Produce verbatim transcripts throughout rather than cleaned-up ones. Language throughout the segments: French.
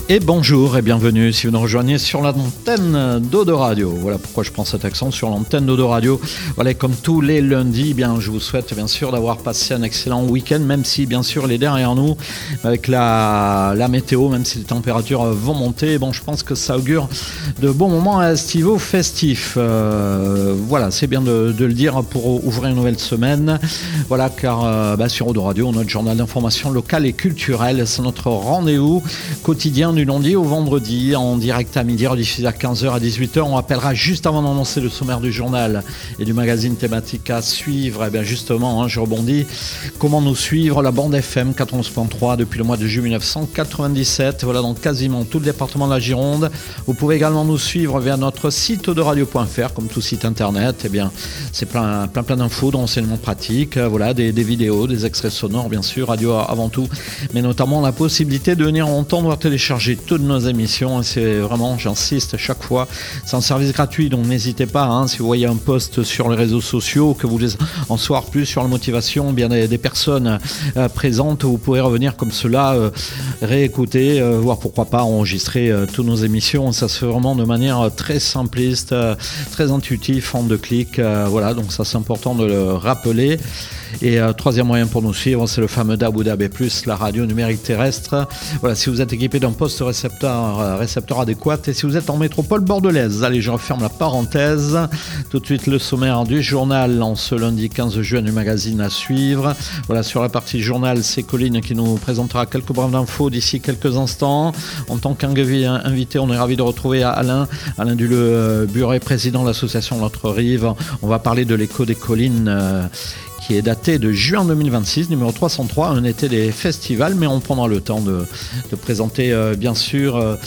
Et bonjour et bienvenue si vous nous rejoignez sur l'antenne d'Odo Radio. Voilà pourquoi je prends cet accent sur l'antenne d'Odo Radio. Voilà, comme tous les lundis, bien, je vous souhaite bien sûr d'avoir passé un excellent week-end, même si bien sûr il est derrière nous avec la, la météo, même si les températures vont monter. Bon, je pense que ça augure de bons moments estivaux festifs. Euh, voilà, c'est bien de, de le dire pour ouvrir une nouvelle semaine. Voilà, car euh, bah, sur Odo Radio, notre journal d'information locale et culturelle, c'est notre rendez-vous quotidien du lundi au vendredi, en direct à midi, rediffusé à quinze heures à dix-huit heures. On rappellera juste avant d'annoncer le sommaire du journal et du magazine thématique à suivre. Et bien justement, hein, je rebondis, comment nous suivre la bande F M quatre-vingt-onze point trois depuis le mois de juillet mille neuf cent quatre-vingt-dix-sept. Voilà, dans quasiment tout le département de la Gironde. Vous pouvez également nous suivre via notre site odoradio point f r, comme tout site internet. Et bien, c'est plein, plein, plein d'infos, d'enseignements pratiques, voilà, des, des vidéos, des extraits sonores, bien sûr, radio avant tout, mais notamment la possibilité de venir entendre, télécharger toutes nos émissions. C'est vraiment, j'insiste à chaque fois, c'est un service gratuit, donc n'hésitez pas, hein, si vous voyez un post sur les réseaux sociaux, que vous voulez en savoir plus sur la motivation bien des, des personnes euh, présentes, vous pouvez revenir comme cela, euh, réécouter, euh, voire pourquoi pas enregistrer euh, toutes nos émissions. Ça se fait vraiment de manière très simpliste, euh, très intuitive, en deux clics, euh, voilà, donc ça c'est important de le rappeler. Et euh, troisième moyen pour nous suivre, c'est le fameux D A B ou D A B plus, la radio numérique terrestre. Voilà, si vous êtes équipé d'un poste récepteur, euh, récepteur adéquat, et si vous êtes en métropole bordelaise. Allez, je referme la parenthèse. Tout de suite, le sommaire du journal en ce lundi quinze juin du magazine à suivre. Voilà, sur la partie journal, c'est Colline qui nous présentera quelques brèves d'infos d'ici quelques instants. En tant qu'invité, on est ravi de retrouver Alain, Alain Duleux, Buret, président de l'association Notre Rive. On va parler de l'écho des collines, euh, qui est daté de juin deux mille vingt-six, numéro trois cent trois, un été des festivals, mais on prendra le temps de, de présenter euh, bien sûr euh,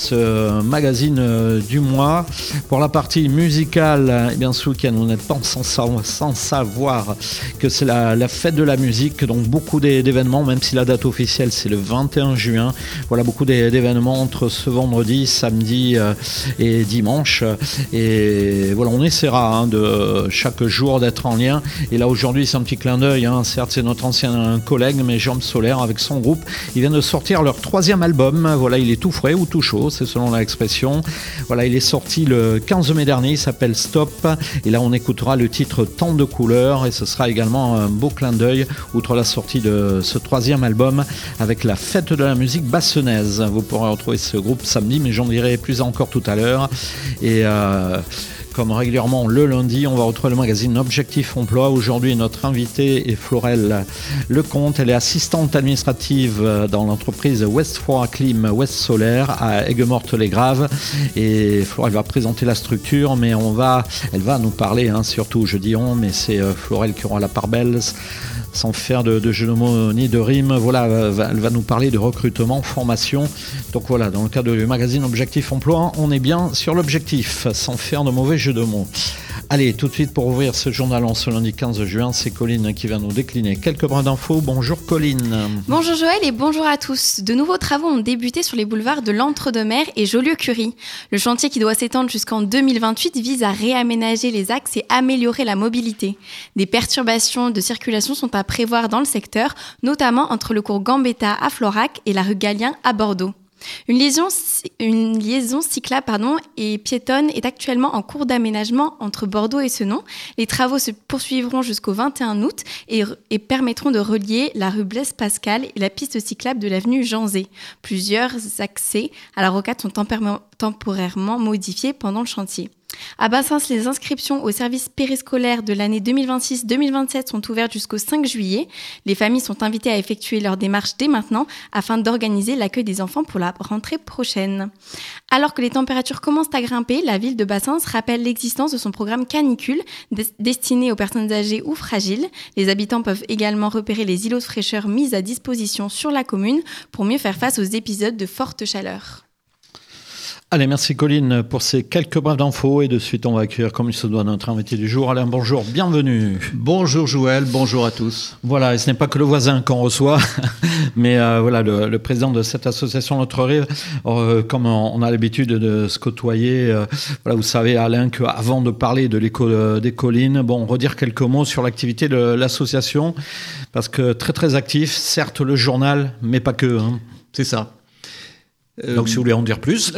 ce magazine euh, du mois. Pour la partie musicale, eh bien ce week-end, vous n'êtes pas sans, sans savoir que c'est la, la fête de la musique, donc beaucoup d'événements, même si la date officielle c'est le vingt et un juin. Voilà, beaucoup d'événements entre ce vendredi, samedi euh, et dimanche. Et voilà, on essaiera hein, de chaque jour d'être en lien. Et là aujourd'hui, c'est un petit clin d'œil, hein. Certes c'est notre ancien collègue, mais Jérôme Solaire avec son groupe, ils viennent de sortir leur troisième album. Voilà, il est tout frais ou tout chaud, c'est selon l'expression. Voilà, il est sorti le quinze mai dernier, il s'appelle Stop, et là on écoutera le titre Tant de couleurs, et ce sera également un beau clin d'œil outre la sortie de ce troisième album avec la fête de la musique bassenaise. Vous pourrez retrouver ce groupe samedi, mais j'en dirai plus encore tout à l'heure. Et euh, comme régulièrement le lundi, on va retrouver le magazine Objectif Emploi. Aujourd'hui, notre invitée est Florelle Lecomte. Elle est assistante administrative dans l'entreprise West Froid Clim West Solaire à Aigues-Mortes-les-Graves. Et Florelle va présenter la structure, mais on va, elle va nous parler, hein, surtout, je dis on, mais c'est Florelle qui aura la part belle, sans faire de, de jeu de mots ni de rime. Voilà, elle va nous parler de recrutement, formation. Donc voilà, dans le cadre du magazine Objectif Emploi, on est bien sur l'objectif, sans faire de mauvais jeu de mots. Allez, tout de suite pour ouvrir ce journal en ce lundi quinze juin, c'est Colline qui va nous décliner quelques brins d'infos. Bonjour Colline. Bonjour Joël et bonjour à tous. De nouveaux travaux ont débuté sur les boulevards de l'Entre-deux-Mers et Jolieu-Curie. Le chantier qui doit s'étendre jusqu'en deux mille vingt-huit vise à réaménager les axes et améliorer la mobilité. Des perturbations de circulation sont à prévoir dans le secteur, notamment entre le cours Gambetta à Florac et la rue Galien à Bordeaux. Une liaison, une liaison cyclable pardon, et piétonne est actuellement en cours d'aménagement entre Bordeaux et Senon. Les travaux se poursuivront jusqu'au vingt et un août et, et permettront de relier la rue Blaise Pascal et la piste cyclable de l'avenue Jean Zay. Plusieurs accès à la rocade sont temporairement modifiés pendant le chantier. À Bassins, les inscriptions au service périscolaire de l'année deux mille vingt-six deux mille vingt-sept sont ouvertes jusqu'au cinq juillet. Les familles sont invitées à effectuer leur démarche dès maintenant afin d'organiser l'accueil des enfants pour la rentrée prochaine. Alors que les températures commencent à grimper, la ville de Bassins rappelle l'existence de son programme canicule des- destiné aux personnes âgées ou fragiles. Les habitants peuvent également repérer les îlots de fraîcheur mis à disposition sur la commune pour mieux faire face aux épisodes de forte chaleur. Allez, merci Colline pour ces quelques brèves d'infos et de suite on va accueillir comme il se doit notre invité du jour. Alain, bonjour, bienvenue. Bonjour Joël, bonjour à tous. Voilà, et ce n'est pas que le voisin qu'on reçoit, mais euh, voilà, le, le président de cette association Notre Rive, euh, comme on a l'habitude de se côtoyer, euh, voilà, vous savez Alain qu'avant de parler de l'écho de, des collines, bon, redire quelques mots sur l'activité de l'association, parce que très très actif, certes le journal, mais pas que. Hein. C'est ça. Donc, si vous voulez en dire plus.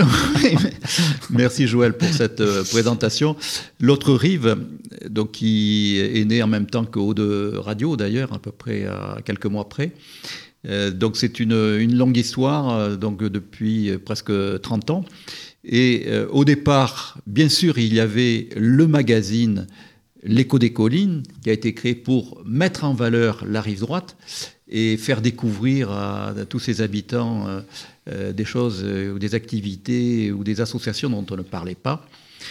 Merci Joël pour cette euh, présentation. L'autre rive, donc, qui est née en même temps que Eau de Radio, d'ailleurs, à peu près à quelques mois près. Euh, donc, c'est une, une longue histoire, euh, donc, depuis presque trente ans. Et euh, au départ, bien sûr, il y avait le magazine L'Écho des Collines, qui a été créé pour mettre en valeur la rive droite et faire découvrir à, à tous ses habitants euh, euh, des choses euh, ou des activités ou des associations dont on ne parlait pas.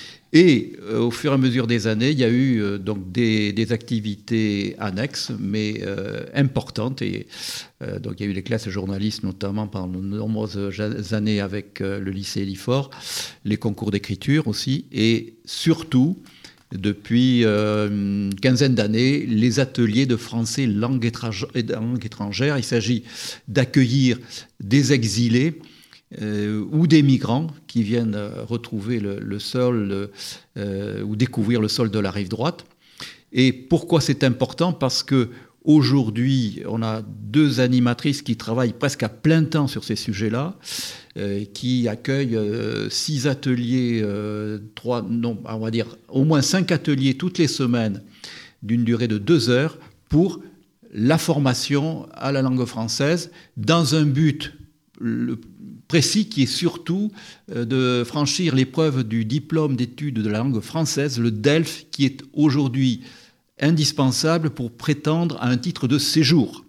Et euh, au fur et à mesure des années, il y a eu euh, donc des, des activités annexes, mais euh, importantes. Et euh, donc il y a eu les classes journalistes, notamment pendant de nombreuses années avec euh, le lycée Lifort, les concours d'écriture aussi, et surtout, depuis euh, une quinzaine d'années, les ateliers de français langue étrangère. Il s'agit d'accueillir des exilés euh, ou des migrants qui viennent retrouver le, le sol euh, ou découvrir le sol de la rive droite. Et pourquoi c'est important ? Parce que aujourd'hui, on a deux animatrices qui travaillent presque à plein temps sur ces sujets-là, euh, qui accueillent euh, six ateliers, euh, trois, non, on va dire au moins cinq ateliers toutes les semaines, d'une durée de deux heures, pour la formation à la langue française, dans un but le, précis qui est surtout euh, de franchir l'épreuve du diplôme d'études de la langue française, le DELF, qui est aujourd'hui indispensable pour prétendre à un titre de séjour.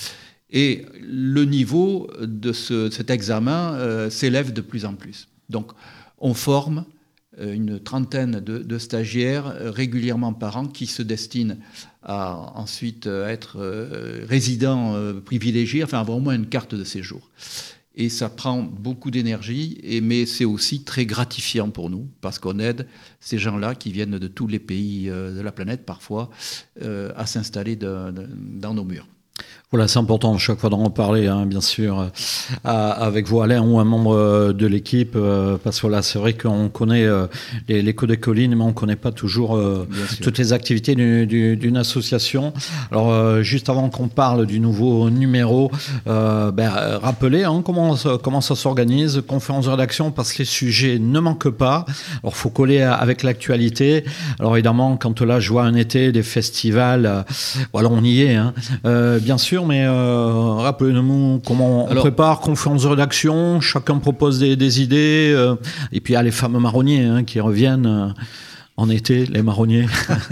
Et le niveau de ce, cet examen euh, s'élève de plus en plus. Donc, on forme euh, une trentaine de, de stagiaires euh, régulièrement par an qui se destinent à ensuite euh, être euh, résidents euh, privilégiés, enfin avoir au moins une carte de séjour. Et ça prend beaucoup d'énergie, et, mais c'est aussi très gratifiant pour nous, parce qu'on aide ces gens-là qui viennent de tous les pays euh, de la planète, parfois, euh, à s'installer de, de, dans nos murs. Voilà, c'est important chaque fois d'en reparler, hein, bien sûr, euh, avec vous, Alain, ou un membre de l'équipe, euh, parce que là, c'est vrai qu'on connaît euh, les, l'Écho des Collines, mais on ne connaît pas toujours euh, toutes les activités du, du, d'une association. Alors, euh, juste avant qu'on parle du nouveau numéro, euh, ben, rappelez hein, comment, comment ça s'organise, conférence de rédaction, parce que les sujets ne manquent pas. Alors, il faut coller avec l'actualité. Alors, évidemment, quand là, je vois un été, des festivals, euh, voilà, on y est, hein, euh, bien sûr. Mais euh, rappelez-nous comment on Alors, prépare, conférence de rédaction, chacun propose des, des idées, euh, et puis il y a les fameux marronniers hein, qui reviennent euh, en été, les marronniers.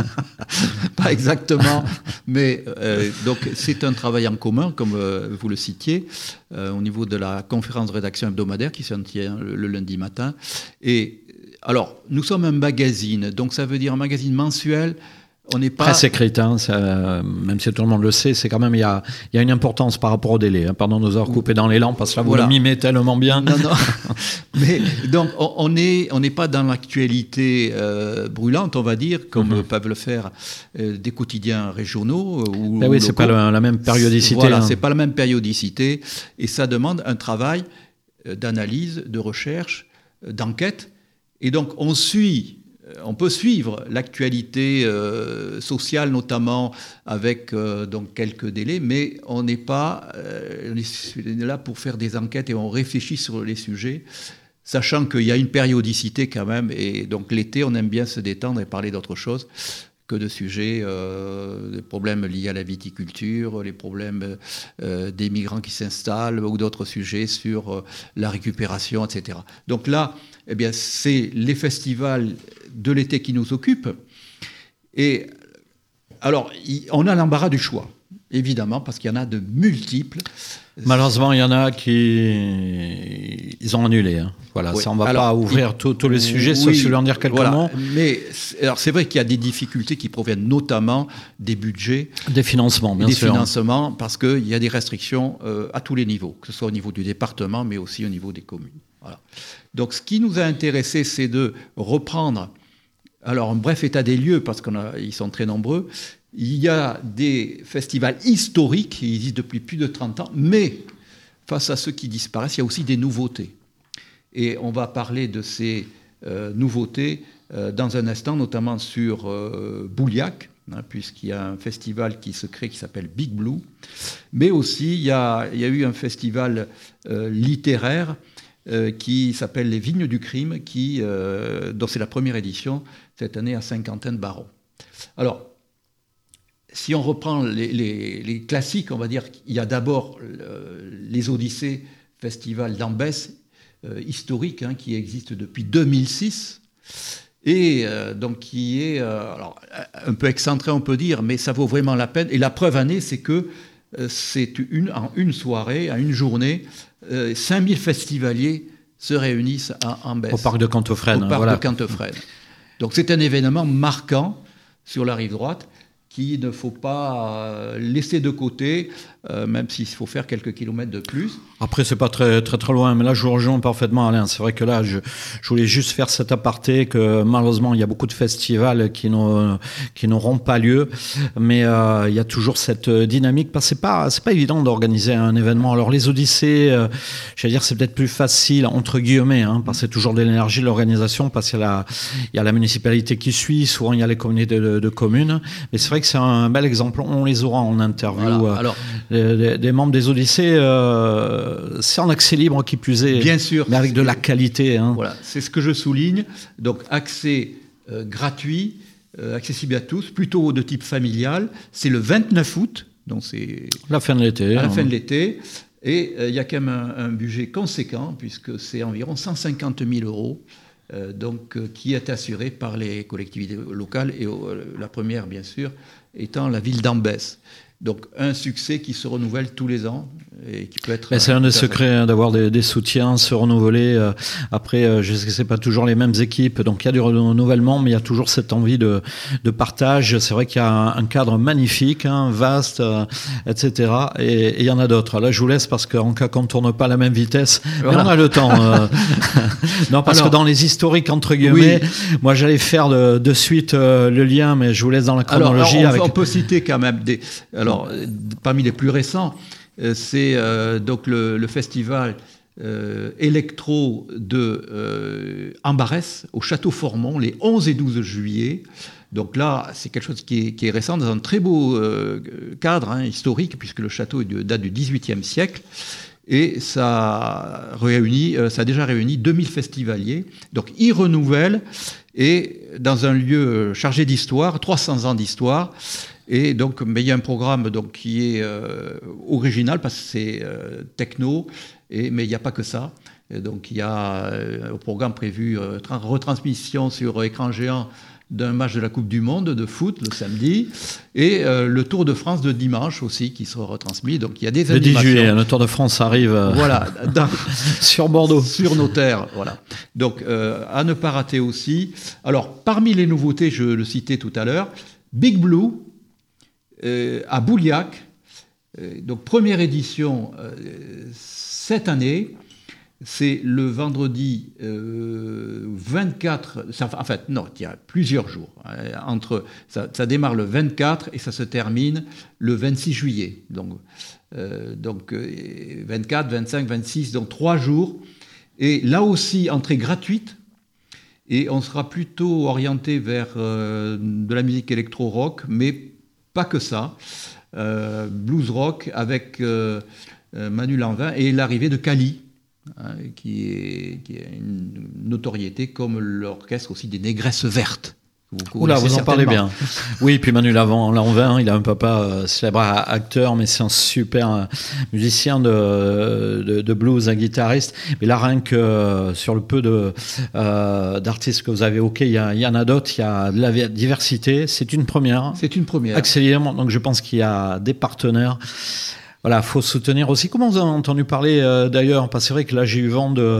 Pas exactement, mais euh, donc c'est un travail en commun, comme euh, vous le citiez, euh, au niveau de la conférence de rédaction hebdomadaire qui s'en tient le, le lundi matin. Et alors, nous sommes un magazine, donc ça veut dire un magazine mensuel. On n'est pas... Presse écrite, hein, ça, même si tout le monde le sait, c'est quand même, il y a, il y a une importance par rapport au délai. Hein. Pardon de nous avoir coupé dans l'élan, parce que là, vous voilà. le mimez tellement bien. Non, non. Mais donc, on n'est on n'est pas dans l'actualité euh, brûlante, on va dire, comme mm-hmm. peuvent le faire euh, des quotidiens régionaux. Ou, ben oui, c'est pas le, la même périodicité. Voilà, hein. c'est pas la même périodicité. Et ça demande un travail d'analyse, de recherche, d'enquête. Et donc, on suit... On peut suivre l'actualité euh, sociale, notamment avec euh, donc quelques délais, mais on n'est pas euh, on est là pour faire des enquêtes et on réfléchit sur les sujets, sachant qu'il y a une périodicité quand même. Et donc l'été, on aime bien se détendre et parler d'autre chose que de sujets, euh, des problèmes liés à la viticulture, les problèmes euh, des migrants qui s'installent ou d'autres sujets sur euh, la récupération, et cetera. Donc là, eh bien, c'est les festivals de l'été qui nous occupent. Et alors, on a l'embarras du choix, évidemment, parce qu'il y en a de multiples. Malheureusement, il y en a qui ils ont annulé. Hein. Voilà, oui. Ça, on ne va alors, pas ouvrir tous les sujets, oui, sauf si vous voulez en dire quelques voilà. mots. Mais alors, c'est vrai qu'il y a des difficultés qui proviennent notamment des budgets. Des financements, bien des sûr. Des financements, parce qu'il y a des restrictions euh, à tous les niveaux, que ce soit au niveau du département, mais aussi au niveau des communes. Voilà. Donc, ce qui nous a intéressé, c'est de reprendre, alors, un bref état des lieux, parce qu'ils sont très nombreux. Il y a des festivals historiques qui existent depuis plus de trente ans, mais face à ceux qui disparaissent, il y a aussi des nouveautés. Et on va parler de ces euh, nouveautés euh, dans un instant, notamment sur euh, Bouliac, hein, puisqu'il y a un festival qui se crée qui s'appelle Big Blue. Mais aussi, il y a, il y a eu un festival euh, littéraire euh, qui s'appelle Les Vignes du Crime, qui, euh, dont c'est la première édition cette année à Saint-Quentin-de-Baron. Alors, si on reprend les, les, les classiques, on va dire qu'il y a d'abord le, les Odyssées, festival d'Ambès, euh, historique, hein, qui existe depuis deux mille six, et euh, donc qui est euh, alors, un peu excentré, on peut dire, mais ça vaut vraiment la peine. Et la preuve année, c'est que euh, c'est une, en une soirée, en une journée, euh, cinq mille festivaliers se réunissent à Ambès. Au parc de Cantefrène. Au parc voilà. de Cantefrène. Donc c'est un événement marquant sur la rive droite qu'il ne faut pas laisser de côté, euh, même s'il faut faire quelques kilomètres de plus. Après, c'est pas très, très, très loin, mais là, je vous rejoins parfaitement, Alain. C'est vrai que là, je, je voulais juste faire cet aparté que malheureusement, il y a beaucoup de festivals qui, n'ont, qui n'auront pas lieu, mais euh, il y a toujours cette dynamique. Parce que c'est pas, c'est pas évident d'organiser un événement. Alors, les Odyssées, euh, je veux dire, c'est peut-être plus facile, entre guillemets, hein, parce que c'est toujours de l'énergie de l'organisation, parce qu'il y a la, il y a la municipalité qui suit, souvent il y a les communautés de, de communes, mais c'est vrai que c'est un bel exemple. On les aura en interview. Voilà. Euh, Alors, des, des, des membres des Odyssées, euh, c'est en accès libre qui plus est. Bien sûr. Mais avec de la qualité. Hein. Voilà, c'est ce que je souligne. Donc, accès euh, gratuit, euh, accessible à tous, plutôt de type familial. C'est le vingt-neuf août, donc c'est la fin de l'été. à la hein. fin de l'été. Et il euh, y a quand même un, un budget conséquent, puisque c'est environ cent cinquante mille euros. Euh, donc, euh, qui est assuré par les collectivités locales, et euh, la première, bien sûr, étant la ville d'Ambès. Donc, un succès qui se renouvelle tous les ans et qui peut être... Mais c'est un des secrets hein, d'avoir des, des soutiens, se renouveler. Euh, après, euh, je sais que c'est pas toujours les mêmes équipes, donc il y a du renouvellement, mais il y a toujours cette envie de, de partage. C'est vrai qu'il y a un, un cadre magnifique, hein, vaste, euh, et cetera. Et il y en a d'autres. Là, je vous laisse parce qu'en cas qu'on ne tourne pas à la même vitesse, voilà. On a le temps. Euh... non, parce Alors, que dans les historiques, entre guillemets, oui. Moi, j'allais faire de, de suite euh, le lien, mais je vous laisse dans la chronologie. Alors, on, avec... on peut citer quand même des... Alors, parmi les plus récents, c'est euh, donc le, le festival euh, électro de euh, Ambarès au Château Formont, les onze et douze juillet. Donc là, c'est quelque chose qui est, qui est récent, dans un très beau euh, cadre hein, historique, puisque le château est de, date du dix-huitième siècle. Et ça, réunit, euh, ça a déjà réuni deux mille festivaliers. Donc, ils renouvellent, et dans un lieu chargé d'histoire, trois cents ans d'histoire. Et donc, mais il y a un programme donc, qui est euh, original, parce que c'est euh, techno, et, mais il n'y a pas que ça. Et donc, il y a euh, au programme prévu euh, retransmission sur écran géant d'un match de la Coupe du Monde de foot le samedi, et euh, le Tour de France de dimanche aussi qui sera retransmis. Donc il y a des le animations. dix juillet, le Tour de France arrive euh, voilà, dans, sur Bordeaux, sur nos terres. Voilà. Donc euh, à ne pas rater aussi. Alors parmi les nouveautés, je le citais tout à l'heure, Big Blue euh, à Bouliac. Euh, donc première édition euh, cette année. C'est le vendredi euh, vingt-quatre, ça, en fait, non, il y a plusieurs jours. Hein, entre, ça, ça démarre le vingt-quatre et ça se termine le vingt-six juillet. Donc, euh, donc vingt-quatre, vingt-cinq, vingt-six, donc trois jours. Et là aussi, entrée gratuite. Et on sera plutôt orienté vers euh, de la musique électro-rock, mais pas que ça. Euh, blues rock avec euh, Manu Lanvin et l'arrivée de Cali. Hein, qui, est, qui a une notoriété comme l'orchestre aussi des Négresses Vertes. Vous Oula, vous en parlez bien. Oui, puis Manu Lanvin, il a un papa euh, célèbre acteur, mais c'est un super euh, musicien de, de, de blues, un guitariste. Mais là, rien que euh, sur le peu de, euh, d'artistes que vous avez, ok, il y, a, il y en a d'autres, il y a de la diversité. C'est une première. C'est une première. Accélérément, donc je pense qu'il y a des partenaires. Voilà, faut soutenir aussi. Comment vous avez entendu parler euh, d'ailleurs? Parce que c'est vrai que là, j'ai eu vent de,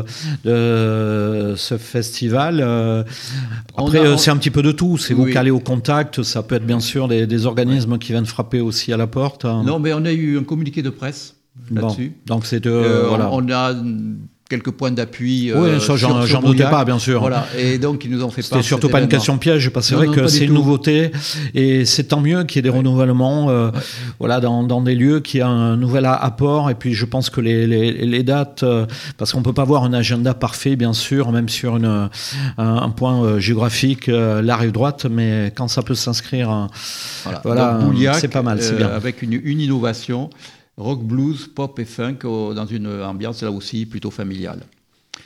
de ce festival. Euh, après, a, on... c'est un petit peu de tout. C'est oui. Vous calez au contact. Ça peut être bien sûr des, des organismes ouais. qui viennent frapper aussi à la porte. Non, mais on a eu un communiqué de presse là-dessus. Bon, donc c'est de, euh, voilà. On a quelques points d'appui. Oui, euh, ça, j'en, j'en doutais pas, bien sûr. Voilà, et donc ils nous ont fait part. C'était surtout pas événement. Une question piège, parce que c'est non, vrai non, que c'est une tout. Nouveauté, et c'est tant mieux qu'il y ait des ouais. renouvellements, euh, ouais. voilà, dans, dans des lieux qui a un nouvel apport. Et puis je pense que les, les, les dates, euh, parce qu'on peut pas avoir un agenda parfait, bien sûr, même sur une, un, un point euh, géographique, euh, la rive droite, mais quand ça peut s'inscrire, euh, voilà, voilà donc, Bouliac, c'est pas mal, c'est bien. Euh, avec une, une innovation. Rock, blues, pop et funk dans une ambiance là aussi plutôt familiale.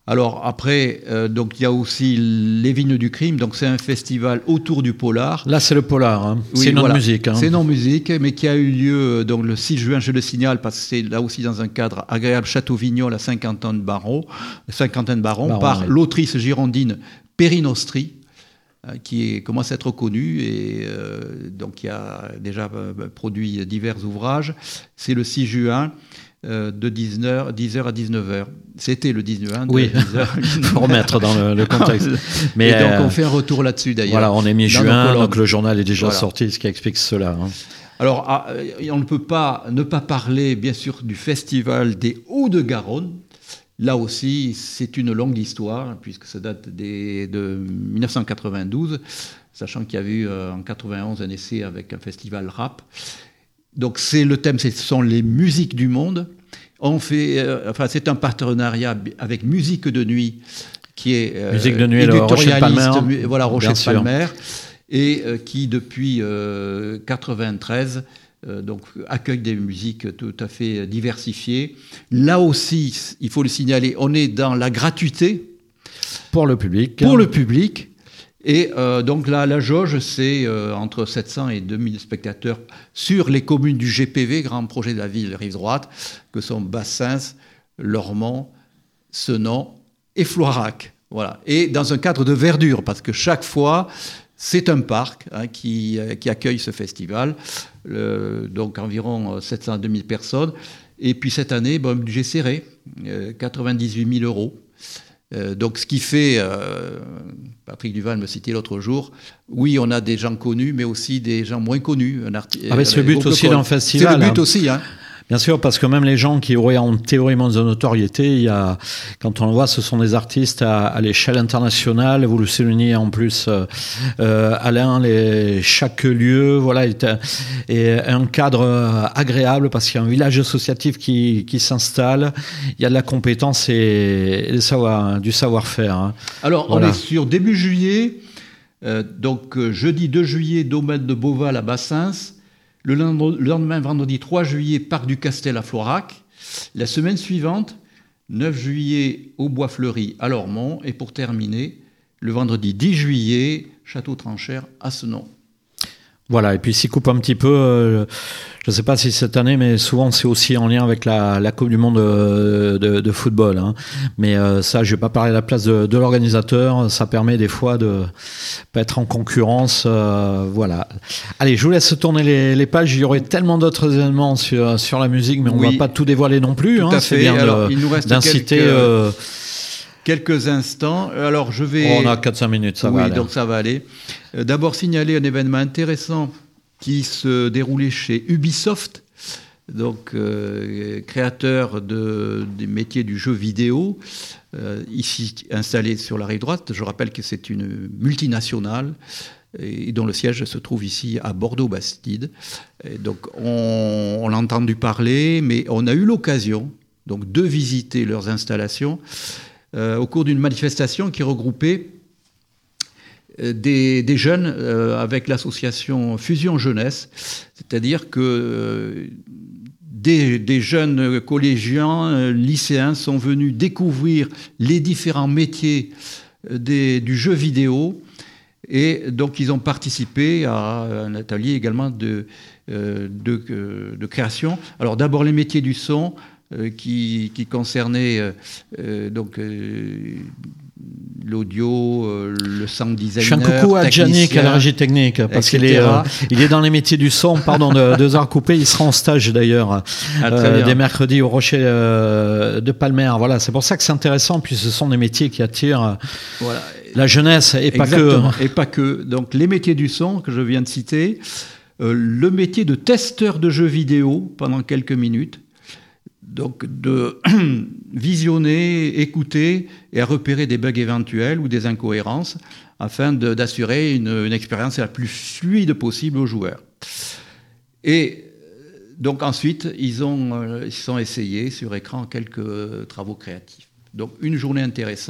Alors après, euh, donc il y a aussi les Vignes du Crime, donc c'est un festival autour du polar. Là, c'est le polar, hein. Oui, c'est non voilà. musique. Hein. C'est non musique, mais qui a eu lieu donc le six juin, je le signale, parce que c'est là aussi dans un cadre agréable, Château-Vignon, la cinquantaine de Baron, cinquantaine Baron, Baron par oui. l'autrice girondine Périnostri, euh, qui est, commence à être connue et euh, donc qui a déjà euh, produit divers ouvrages. C'est le six juin. Euh, de dix heures à dix-neuf heures. C'était le dix-neuf juin. Oui, il faut remettre dans le, le contexte. Mais et donc, euh, on fait un retour là-dessus, d'ailleurs. Voilà, on est mi-juin, donc le journal est déjà voilà. sorti, ce qui explique cela. Hein. Alors, ah, on ne peut pas ne pas parler, bien sûr, du festival des Hauts-de-Garonne. Là aussi, c'est une longue histoire, puisque ça date des, de dix-neuf cent quatre-vingt-douze, sachant qu'il y a eu euh, en quatre-vingt-onze un essai avec un festival rap. Donc c'est le thème, ce sont les musiques du monde. On fait, euh, enfin c'est un partenariat avec Musique de Nuit, qui est euh, Musique de Nuit, le Rocher de Palmer, voilà Rocher de Palmer, et euh, qui depuis euh, quatre-vingt-treize euh, donc accueille des musiques tout à fait diversifiées. Là aussi, il faut le signaler, on est dans la gratuité pour le public. Pour le public. Et euh, donc là, la jauge, c'est euh, entre sept cents et deux mille spectateurs sur les communes du G P V, grand projet de la ville Rive Droite, que sont Bassens, Lormont, Senon et Floirac. Voilà. Et dans un cadre de verdure, parce que chaque fois, c'est un parc hein, qui, qui accueille ce festival, euh, donc environ sept cents à deux mille personnes. Et puis cette année, bon, budget serré, euh, quatre-vingt-dix-huit mille euros. Euh, donc, ce qui fait, euh, Patrick Duval me citait l'autre jour, oui, on a des gens connus, mais aussi des gens moins connus. Un arti- ah, mais c'est le but aussi d'un festival. C'est le but hein. aussi, hein. Bien sûr, parce que même les gens qui auraient en théoriquement de notoriété, il y a, quand on le voit, ce sont des artistes à, à l'échelle internationale. Vous le soulignez en plus, euh, Alain, les, chaque lieu, voilà, est, est un cadre agréable parce qu'il y a un village associatif qui, qui s'installe. Il y a de la compétence et, et savoir, du savoir-faire. Hein. Alors, voilà. On est sur début juillet, euh, donc jeudi deux juillet, domaine de Beauval à Bassens. Le lendemain, vendredi trois juillet, Parc du Castel à Floirac. La semaine suivante, neuf juillet, au Bois-Fleuri à Lormont. Et pour terminer, le vendredi dix juillet, Château-Tranchère à Senon. Voilà, et puis s'il coupe un petit peu, euh, je ne sais pas si cette année, mais souvent c'est aussi en lien avec la, la Coupe du Monde de, de, de football. Hein. Mais euh, ça, je ne vais pas parler à la place de, de l'organisateur. Ça permet des fois de ne pas être en concurrence. Euh, voilà. Allez, je vous laisse tourner les, les pages. Il y aurait tellement d'autres éléments sur, sur la musique, mais on ne oui, va pas tout dévoiler non plus. Tout hein. à C'est fait. bien Alors, de, il nous reste d'inciter... quelques... Euh, Quelques instants. Alors, je vais... Oh, on a quatre à cinq minutes, ça oui, va aller. donc ça va aller. Euh, d'abord, signaler un événement intéressant qui se déroulait chez Ubisoft, donc euh, créateur de, des métiers du jeu vidéo, euh, ici installé sur la rive droite. Je rappelle que c'est une multinationale et dont le siège se trouve ici à Bordeaux-Bastide. Et donc, on, on l'a entendu parler, mais on a eu l'occasion donc, de visiter leurs installations euh, au cours d'une manifestation qui regroupait Des, des jeunes euh, avec l'association Fusion Jeunesse, c'est-à-dire que euh, des, des jeunes collégiens, euh, lycéens sont venus découvrir les différents métiers des, du jeu vidéo et donc ils ont participé à un atelier également de, euh, de, euh, de création. Alors d'abord les métiers du son euh, qui, qui concernaient euh, donc euh, l'audio, euh, le sound designer, je fais un coucou à Yannick à la régie technique parce qu'il est, euh, il est dans les métiers du son, pardon, de deux heures coupées. Il sera en stage d'ailleurs ah, euh, des mercredis au Rocher euh, de Palmer. Voilà, c'est pour ça que c'est intéressant. Puis ce sont des métiers qui attirent voilà. la jeunesse et Exactement. pas que. Et pas que. Donc les métiers du son que je viens de citer, euh, le métier de testeur de jeux vidéo pendant quelques minutes. Donc de visionner, écouter et à repérer des bugs éventuels ou des incohérences afin de, d'assurer une, une expérience la plus fluide possible aux joueurs. Et donc ensuite, ils ont, ils sont essayés sur écran quelques travaux créatifs. Donc une journée intéressante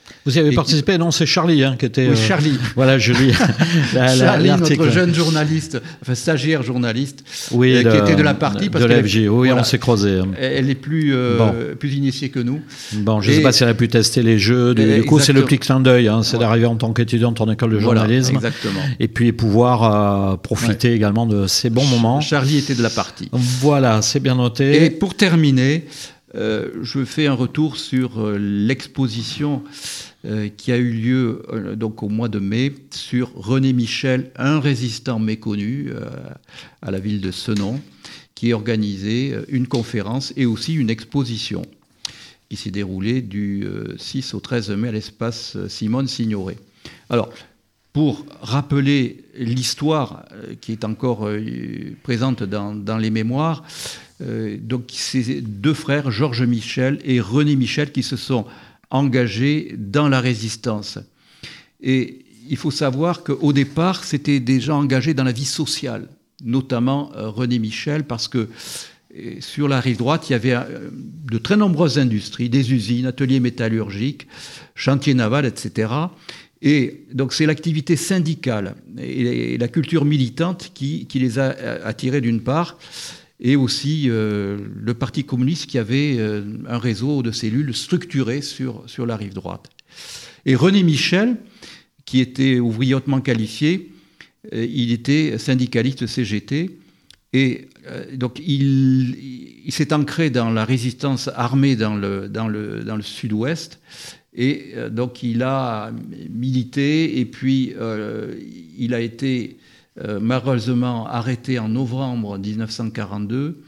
Vous y avez Et participé, qui... non, c'est Charlie hein, qui était... Oui, Charlie. Euh, voilà, je lis la, Charlie, l'article. notre jeune journaliste, enfin stagiaire journaliste, oui, euh, de, qui était de la partie. Parce de l'F J, oui, voilà, on s'est croisés. Elle est plus, euh, bon. plus initiée que nous. Bon, je ne sais pas si elle a pu tester les jeux. Du, du coup, c'est le petit clin d'œil, hein, c'est voilà. d'arriver en tant qu'étudiante en école de journalisme. Voilà, exactement. Et puis pouvoir euh, profiter ouais. également de ces bons moments. Charlie était de la partie. Voilà, c'est bien noté. Et pour terminer, euh, je fais un retour sur euh, l'exposition euh, qui a eu lieu euh, donc au mois de mai sur René Michel, un résistant méconnu euh, à la ville de Senon, qui a organisé une conférence et aussi une exposition qui s'est déroulée du six au treize mai à l'espace Simone Signoret. Alors, pour rappeler l'histoire qui est encore présente dans, dans les mémoires, euh, donc c'est deux frères, Georges Michel et René Michel, qui se sont engagés dans la résistance. Et il faut savoir qu'au départ, c'était des gens engagés dans la vie sociale, notamment euh, René Michel, parce que euh, sur la rive droite, il y avait euh, de très nombreuses industries, des usines, ateliers métallurgiques, chantiers navals, et cetera. Et donc c'est l'activité syndicale et, et la culture militante qui, qui les a attirés d'une part, et aussi euh, le Parti communiste qui avait euh, un réseau de cellules structurées sur, sur la rive droite. Et René Michel, qui était ouvrier hautement qualifié, euh, il était syndicaliste C G T, et euh, donc il, il s'est ancré dans la résistance armée dans le, dans le, dans le sud-ouest, et euh, donc il a milité, et puis euh, il a été euh, malheureusement arrêté en novembre dix-neuf cent quarante-deux,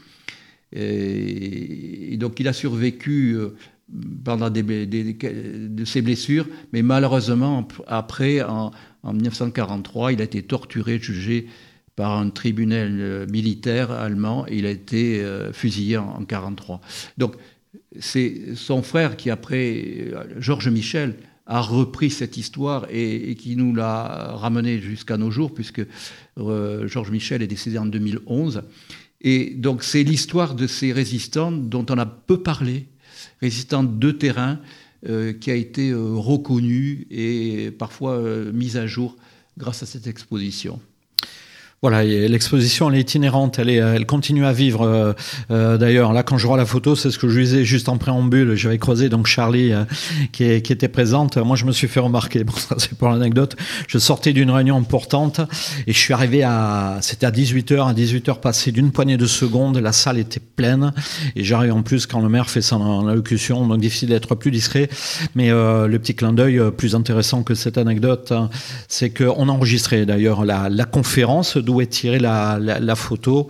et, et donc il a survécu euh, pendant des, des, des, de ses blessures, mais malheureusement après, en, en dix-neuf cent quarante-trois, il a été torturé, jugé par un tribunal militaire allemand, et il a été euh, fusillé en, en mille neuf cent quarante-trois. Donc c'est son frère qui, après, Georges Michel, a repris cette histoire et, et qui nous l'a ramené jusqu'à nos jours, puisque euh, Georges Michel est décédé en deux mille onze. Et donc c'est l'histoire de ces résistants dont on a peu parlé, résistants de terrain, euh, qui a été euh, reconnue et parfois euh, mise à jour grâce à cette exposition. Voilà, l'exposition elle est itinérante, elle, est, elle continue à vivre. Euh, euh, d'ailleurs, là, quand je vois la photo, c'est ce que je disais juste en préambule. J'avais croisé donc Charlie euh, qui, est, qui était présente. Moi, je me suis fait remarquer. Bon, ça c'est pour l'anecdote. Je sortais d'une réunion importante et je suis arrivé à, c'était à dix-huit heures, à dix-huit heures passées d'une poignée de secondes. La salle était pleine et j'arrive en plus quand le maire fait son allocution, donc difficile d'être plus discret. Mais euh, le petit clin d'œil plus intéressant que cette anecdote, hein, c'est qu'on a enregistré d'ailleurs la, la conférence d'où est tirée la, la, la photo.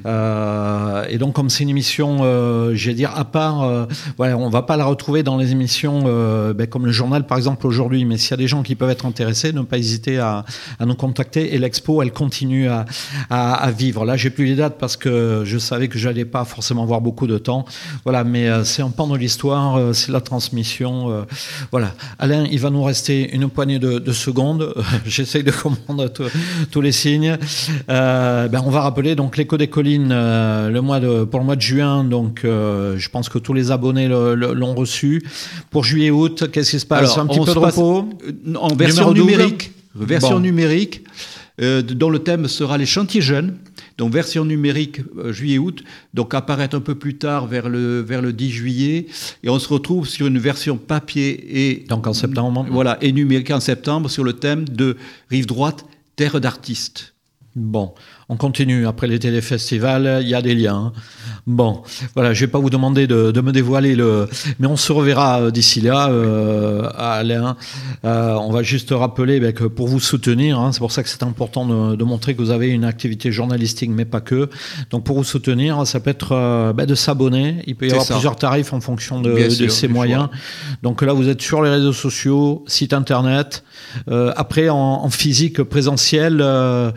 Euh, et donc, comme c'est une émission, euh, je vais dire, à part, euh, voilà, on ne va pas la retrouver dans les émissions euh, ben, comme le journal, par exemple, aujourd'hui. Mais s'il y a des gens qui peuvent être intéressés, ne pas hésiter à, à nous contacter. Et l'expo, elle continue à, à, à vivre. Là, j'ai plus les dates parce que je savais que je n'allais pas forcément avoir beaucoup de temps. Voilà, mais euh, c'est un pan de l'histoire, euh, c'est la transmission. Euh, voilà. Alain, il va nous rester une poignée de, de secondes. J'essaye de comprendre tous les signes. Euh, ben on va rappeler donc l'Écho des Collines euh, le mois de, pour le mois de juin. Donc, euh, je pense que tous les abonnés le, le, l'ont reçu. Pour juillet-août, qu'est-ce qui se passe? Alors, un petit peu de repos en version numérique, version bon. numérique euh, dont le thème sera les chantiers jeunes. Donc version numérique euh, juillet-août, donc apparaître un peu plus tard vers le, vers le dix juillet, et on se retrouve sur une version papier et, donc en septembre. Voilà, et numérique en septembre sur le thème de Rive droite, terre d'artistes. Bon, on continue. Après l'été des festivals, il y a des liens. Bon, voilà, je vais pas vous demander de, de me dévoiler le... Mais on se reverra d'ici là, euh, Alain. Euh, on va juste rappeler ben, que pour vous soutenir, hein, c'est pour ça que c'est important de, de montrer que vous avez une activité journalistique, mais pas que. Donc pour vous soutenir, ça peut être euh, ben, de s'abonner. Il peut y c'est avoir ça. plusieurs tarifs en fonction de, de sûr, ces moyens. Choix. Donc là, vous êtes sur les réseaux sociaux, site internet. Euh, après, en, en physique, présentiel... Euh,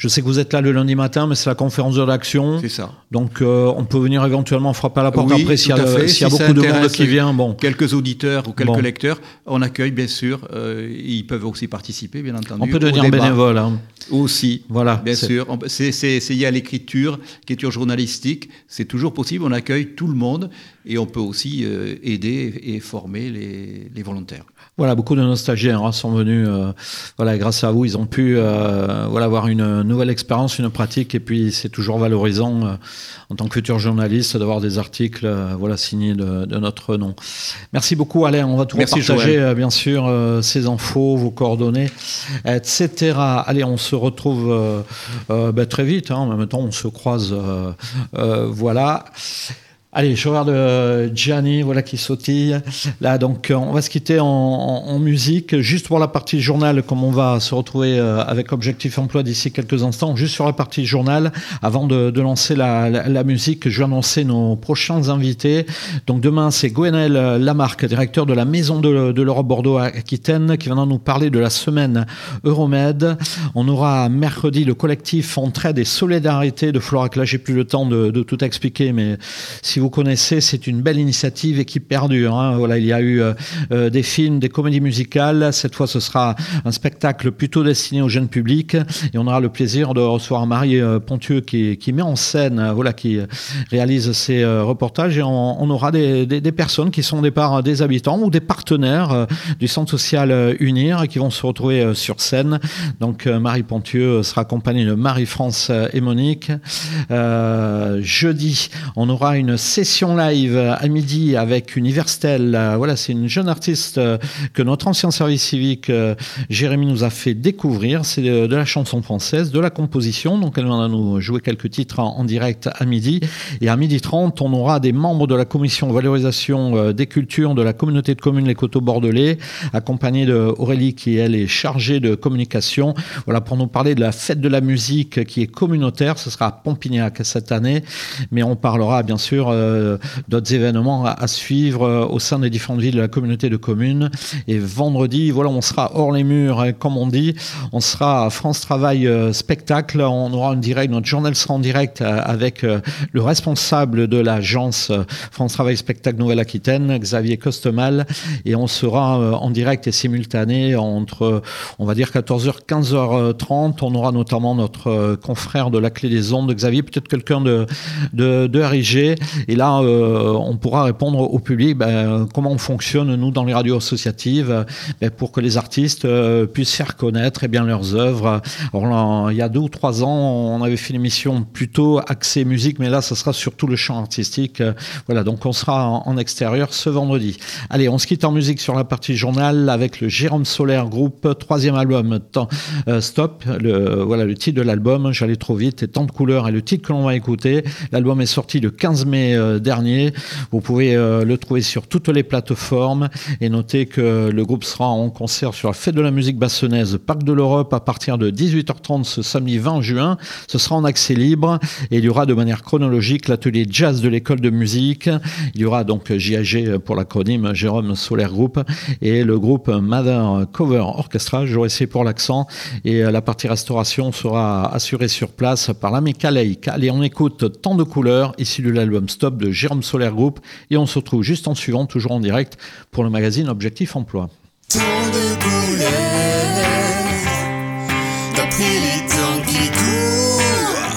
Je sais que vous êtes là le lundi matin, mais c'est la conférence de rédaction. C'est ça. Donc euh, on peut venir éventuellement frapper à la porte. Oui, après, s'il y a, tout à fait. s'il y a Si beaucoup de ça monde qui vient. Bon. Quelques auditeurs ou quelques Bon. lecteurs, on accueille bien sûr. Euh, ils peuvent aussi participer, bien entendu. On peut devenir bénévole. Hein. Aussi, voilà, bien c'est... sûr. C'est, c'est, c'est lié à l'écriture, l'écriture journalistique. C'est toujours possible. On accueille tout le monde et on peut aussi euh, aider et former les, les volontaires. Voilà, beaucoup de nos stagiaires hein, sont venus. Euh, voilà, grâce à vous, ils ont pu euh, voilà, avoir une nouvelle expérience, une pratique. Et puis, c'est toujours valorisant euh, en tant que futur journaliste d'avoir des articles euh, voilà, signés de, de notre nom. Merci beaucoup, Alain. On va tout Merci, partager, euh, bien sûr, euh, ces infos, vos coordonnées, et cetera. Allez, on se retrouve euh, euh, ben, très vite. Hein. En même temps, on se croise. Euh, euh, voilà. Allez, je regarde euh, Gianni, voilà, qui sautille. Là, donc, euh, on va se quitter en, en, en musique. Juste pour la partie journal, comme on va se retrouver euh, avec Objectif Emploi d'ici quelques instants, juste sur la partie journal, avant de, de lancer la, la, la musique, je vais annoncer nos prochains invités. Donc, demain, c'est Gwenaël Lamarque, directeur de la Maison de, de l'Europe Bordeaux-Aquitaine, qui viendra nous parler de la semaine Euromed. On aura mercredi le collectif Entraide et Solidarité de Florac. Là, j'ai plus le temps de, de tout expliquer, mais si vous connaissez, c'est une belle initiative, équipe perdure. Hein. Voilà, il y a eu euh, des films, des comédies musicales. Cette fois, ce sera un spectacle plutôt destiné au jeune public. Et on aura le plaisir de recevoir Marie euh, Pontieux qui, qui met en scène, euh, voilà, qui réalise ces euh, reportages. Et on, on aura des, des, des personnes qui sont au départ des habitants ou des partenaires euh, du Centre social euh, Unir qui vont se retrouver euh, sur scène. Donc, euh, Marie Pontieux sera accompagnée de Marie-France euh, et Monique. Euh, jeudi, on aura une session live à midi avec Universtel. Voilà, c'est une jeune artiste que notre ancien service civique Jérémy nous a fait découvrir. C'est de, de la chanson française, de la composition. Donc elle va nous jouer quelques titres en, en direct à midi. Et à midi trente, on aura des membres de la commission valorisation des cultures de la communauté de communes Les Coteaux Bordelais, accompagnés de Aurélie qui elle est chargée de communication. Voilà, pour nous parler de la fête de la musique qui est communautaire. Ce sera à Pompignac cette année, mais on parlera bien sûr Euh, d'autres événements à, à suivre euh, au sein des différentes villes de la communauté de communes. Et vendredi, voilà, on sera hors les murs, hein, comme on dit. On sera à France Travail euh, Spectacle. On aura un direct, notre journal sera en direct euh, avec euh, le responsable de l'agence euh, France Travail Spectacle Nouvelle-Aquitaine, Xavier Costemal. Et on sera euh, en direct et simultané entre, on va dire, quatorze heures, quinze heures trente. On aura notamment notre euh, confrère de la Clé des Ondes, Xavier, peut-être quelqu'un de, de, de R I G. Et là, euh, on pourra répondre au public ben, comment on fonctionne, nous, dans les radios associatives, ben, pour que les artistes euh, puissent faire connaître eh bien, leurs œuvres. Alors là, il y a deux ou trois ans, on avait fait une émission plutôt axée musique, mais là, ça sera surtout le chant artistique. Voilà, donc on sera en, en extérieur ce vendredi. Allez, on se quitte en musique sur la partie journal avec le Jérôme Solaire Group, troisième album, temps, euh, Stop. Le, voilà, le titre de l'album, J'allais trop vite, et Tant de couleurs, et le titre que l'on va écouter. L'album est sorti le quinze mai euh, dernier. Vous pouvez euh, le trouver sur toutes les plateformes et notez que le groupe sera en concert sur la fête de la musique bassonnaise Parc de l'Europe à partir de dix-huit heures trente ce samedi vingt juin. Ce sera en accès libre et il y aura de manière chronologique l'atelier jazz de l'école de musique. Il y aura donc J A G pour l'acronyme Jérôme Solaire Group et le groupe Mother Cover Orchestra, j'aurais essayé pour l'accent, et la partie restauration sera assurée sur place par l'ami Kaleik. Allez, on écoute Tant de couleurs issu de l'album Stop de Jérôme Solaire Group et on se retrouve juste en suivant, toujours en direct pour le magazine Objectif Emploi. Tant de couleurs, d'après les temps qui courent,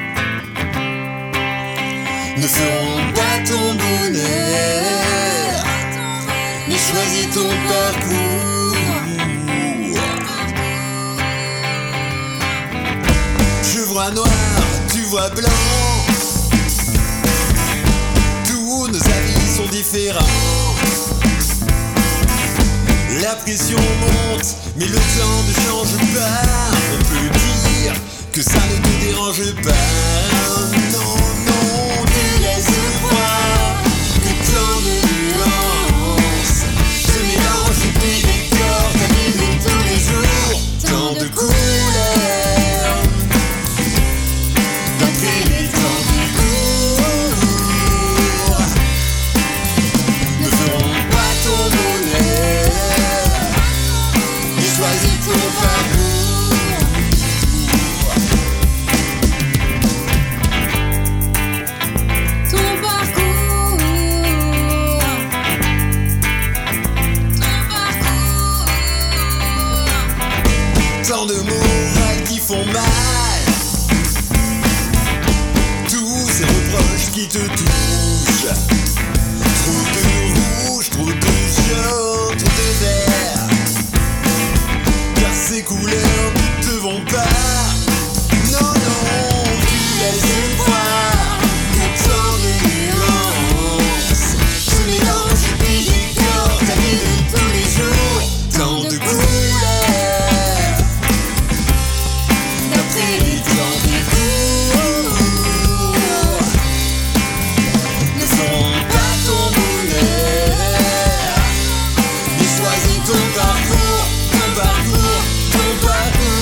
ne feront pas ton bonheur, mais choisis ton parcours. Je vois noir, tu vois blanc, tous nos avis sont différents. La pression monte, mais le temps ne change pas. On peut dire que ça ne te dérange pas. Non, non, tu laisses croire que tant de nuances se mélangent et puis décorent ta vie de tous les jours. Tant de couleurs, d'après les temps qui courent, ne feront pas ton bonheur. Choisis ton parcours. qui te touche. Trop de rouge, trop de jaune, trop de vert. Car ces couleurs ne te vont pas. Non, non, tu laisses croire que tant de nuances se mélangent et puis décorent ta vie de tous les jours. Tant de couleurs d'après les temps des cours ne seront pas ton bonheur. Mais choisis ton parcours, ton parcours, ton parcours.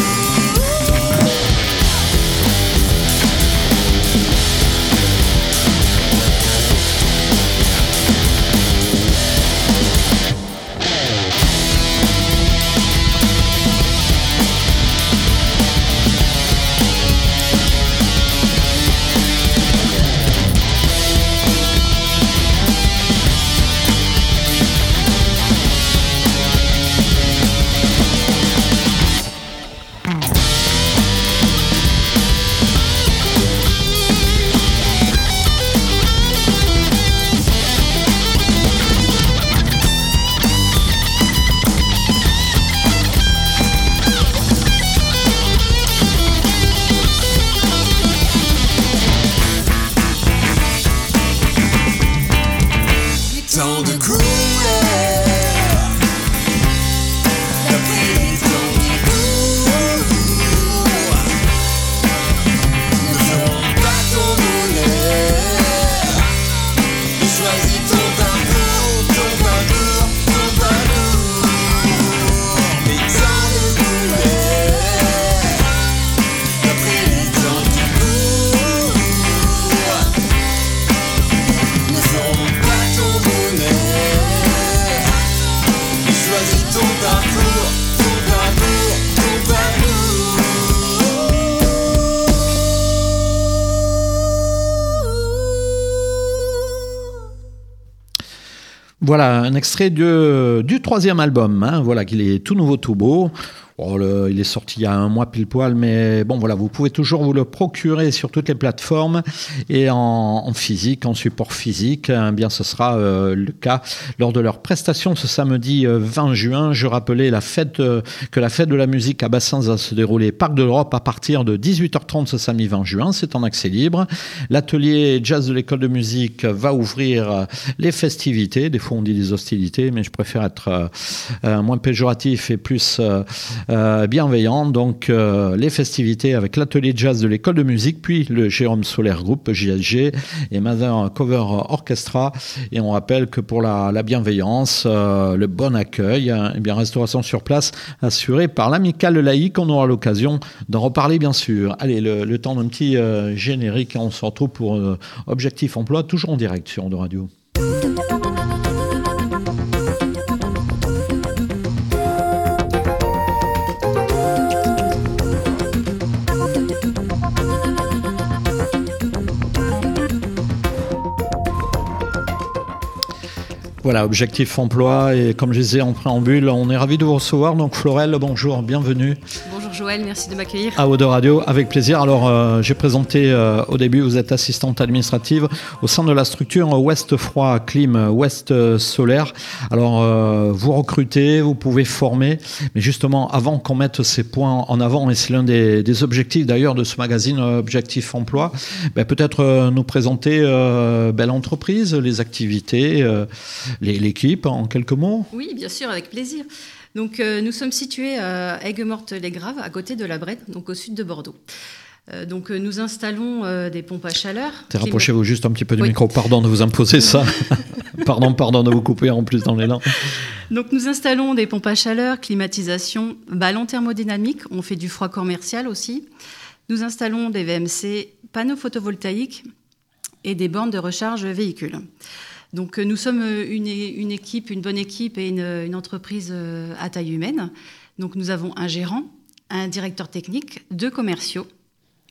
Tant de couleurs d'après les temps des cours ne feront pas ton bonheur. Mais choisis ton parcours, ton parcours, ton parcours. Mais tant de couleurs d'après les temps des cours ne feront pas ton bonheur. Choisis ton parcours, ton parcours, ton parcours. Voilà, un extrait de, du troisième album, hein, voilà, qu'il est tout nouveau, tout beau. Oh, le, il est sorti il y a un mois pile poil, mais bon, voilà, vous pouvez toujours vous le procurer sur toutes les plateformes et en, en physique, en support physique. Eh bien, ce sera euh, le cas lors de leur prestation ce samedi euh, vingt juin. Je rappelais la fête, euh, que la fête de la musique à Bassens va se dérouler Parc de l'Europe à partir de dix-huit heures trente ce samedi vingt juin. C'est en accès libre. L'atelier jazz de l'école de musique va ouvrir les festivités. Des fois, on dit des hostilités, mais je préfère être euh, moins péjoratif et plus euh, Euh, bienveillant. Donc euh, les festivités avec l'atelier jazz de l'école de musique, puis le Jérôme Solaire Group, J S G, et Mother Cover Orchestra. Et on rappelle que pour la, la bienveillance, euh, le bon accueil, hein, et bien restauration sur place assurée par l'Amicale Laïque. On aura l'occasion d'en reparler bien sûr. Allez, le, le temps d'un petit euh, générique, on se retrouve pour euh, Objectif Emploi, toujours en direct sur Onde Radio. Voilà, Objectif Emploi, et comme je disais en préambule, on est ravis de vous recevoir. Donc Florelle, bonjour, bienvenue. Bonjour Joël, merci de m'accueillir. À Onde Radio, avec plaisir. Alors, euh, j'ai présenté euh, au début, vous êtes assistante administrative au sein de la structure Ouest Froid Clim, Ouest Solaire. Alors, euh, vous recrutez, vous pouvez former, mais justement, avant qu'on mette ces points en avant, et c'est l'un des, des objectifs d'ailleurs de ce magazine Objectif Emploi, ben, peut-être euh, nous présenter euh, ben, l'entreprise, les activités, euh, les, l'équipe en quelques mots. Oui, bien sûr, avec plaisir. Donc, euh, nous sommes situés à Aigues-Mortes-les-Graves, à côté de la Brède, donc au sud de Bordeaux. Euh, donc, euh, nous installons euh, des pompes à chaleur. T'es rapprochez-vous juste un petit peu du oui. micro. Pardon de vous imposer ça. pardon, pardon de vous couper en plus dans l'élan. Donc, nous installons des pompes à chaleur, climatisation, ballons thermodynamiques. On fait du froid commercial aussi. Nous installons des V M C, panneaux photovoltaïques et des bornes de recharge véhicules. Donc, nous sommes une, une équipe, une bonne équipe et une, une entreprise à taille humaine. Donc, nous avons un gérant, un directeur technique, deux commerciaux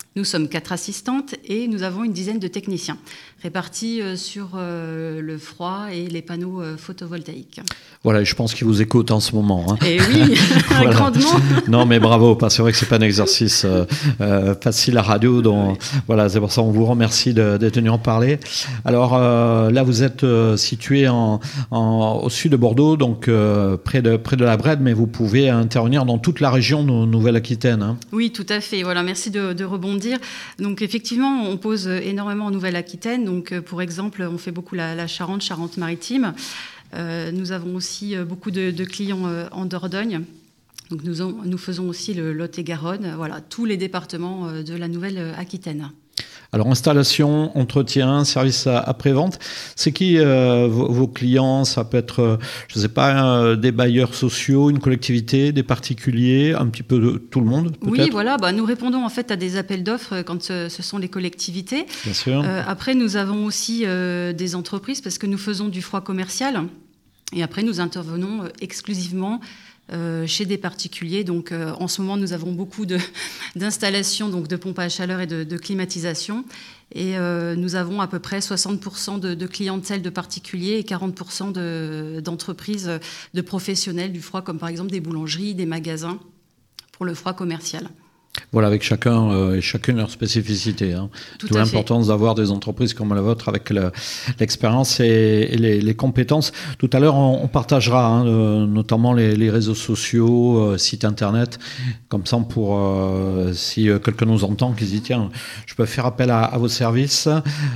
Nous sommes quatre assistantes et nous avons une dizaine de techniciens répartis euh, sur euh, le froid et les panneaux euh, photovoltaïques. Voilà, je pense qu'ils vous écoutent en ce moment. Hein. Et oui, voilà. Grandement. Non, mais bravo, parce que c'est vrai que c'est pas un exercice euh, euh, facile à radio, donc oui. Voilà, c'est pour ça qu'on vous remercie de, d'être venu en parler. Alors euh, là, vous êtes euh, situé en, en, au sud de Bordeaux, donc euh, près de près de la Brède, mais vous pouvez intervenir dans toute la région de Nouvelle-Aquitaine. Hein. Oui, tout à fait. Voilà, merci de, de rebondir. Donc effectivement, on pose énormément en Nouvelle-Aquitaine. Donc pour exemple, on fait beaucoup la, la Charente, Charente-Maritime. Euh, nous avons aussi beaucoup de, de clients euh, en Dordogne. Donc nous, en, nous faisons aussi le Lot-et-Garonne. Voilà, tous les départements euh, de la Nouvelle-Aquitaine. Alors, installation, entretien, service après-vente, c'est qui euh, vos, vos clients? Ça peut être, euh, je ne sais pas, euh, des bailleurs sociaux, une collectivité, des particuliers, un petit peu de tout le monde, peut-être? Oui, voilà, bah, nous répondons en fait à des appels d'offres quand ce, ce sont les collectivités. Bien sûr. Euh, après, nous avons aussi euh, des entreprises parce que nous faisons du froid commercial. Et après, nous intervenons euh, exclusivement Euh, chez des particuliers. Donc, euh, en ce moment, nous avons beaucoup de, d'installations donc, de pompes à chaleur et de, de climatisation. Et euh, nous avons à peu près soixante pour cent de, de clientèle de particuliers et quarante pour cent de, d'entreprises, de professionnels du froid, comme par exemple des boulangeries, des magasins, pour le froid commercial. Voilà, avec chacun euh, et chacune leur spécificité. Hein. Tout D'où l'importance fait. D'avoir des entreprises comme la vôtre avec le, l'expérience et, et les, les compétences. Tout à l'heure, on, on partagera hein, euh, notamment les, les réseaux sociaux, euh, sites internet, comme ça pour euh, si euh, quelqu'un nous entend, qui se dit tiens, je peux faire appel à, à vos services.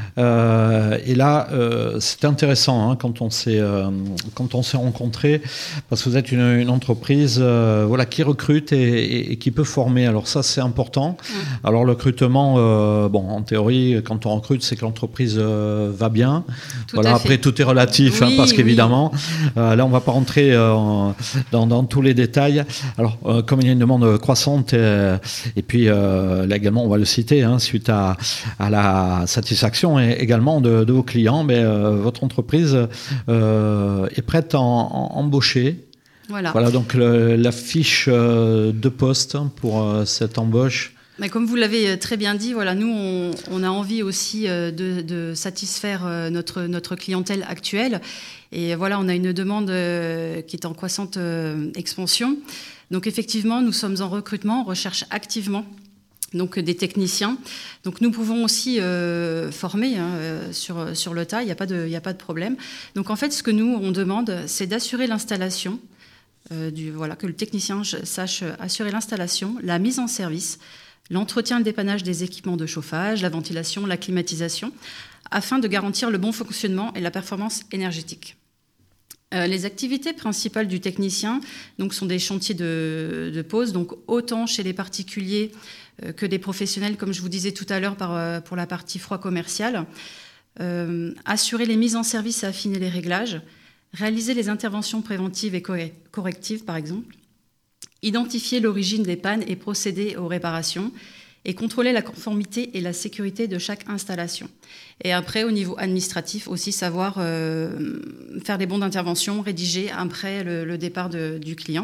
Euh, et là, euh, c'est intéressant hein, quand on s'est euh, quand on s'est rencontrés, parce que vous êtes une, une entreprise euh, voilà qui recrute et, et, et qui peut former. Alors ça, c'est important. Mmh. Alors le recrutement, euh, bon, en théorie, quand on recrute, c'est que l'entreprise euh, va bien. Tout voilà. Après, tout est relatif, oui, hein, parce qu'évidemment, oui. euh, là, on va pas rentrer euh, dans, dans tous les détails. Alors, euh, comme il y a une demande croissante, euh, et puis euh, là également, on va le citer, hein, suite à, à la satisfaction et également de, de vos clients, mais euh, votre entreprise euh, est prête à, à embaucher. Voilà. Voilà donc le, la fiche euh, de poste pour euh, cette embauche. Mais comme vous l'avez très bien dit, voilà, nous on, on a envie aussi euh, de, de satisfaire euh, notre notre clientèle actuelle et voilà, on a une demande euh, qui est en croissante euh, expansion. Donc effectivement, nous sommes en recrutement, on recherche activement donc des techniciens. Donc nous pouvons aussi euh, former hein, sur sur le tas, il n'y a pas de il y a pas de problème. Donc en fait, ce que nous on demande, c'est d'assurer l'installation. Euh, du, voilà, que le technicien sache assurer l'installation, la mise en service, l'entretien et le dépannage des équipements de chauffage, la ventilation, la climatisation, afin de garantir le bon fonctionnement et la performance énergétique. Euh, les activités principales du technicien donc, sont des chantiers de, de pose, donc autant chez les particuliers euh, que des professionnels, comme je vous disais tout à l'heure par, euh, pour la partie froid commercial. Euh, assurer les mises en service et affiner les réglages, réaliser les interventions préventives et correctives, par exemple, identifier l'origine des pannes et procéder aux réparations, et contrôler la conformité et la sécurité de chaque installation. Et après, au niveau administratif, aussi savoir euh, faire des bons d'intervention, rédiger après le, le départ de, du client.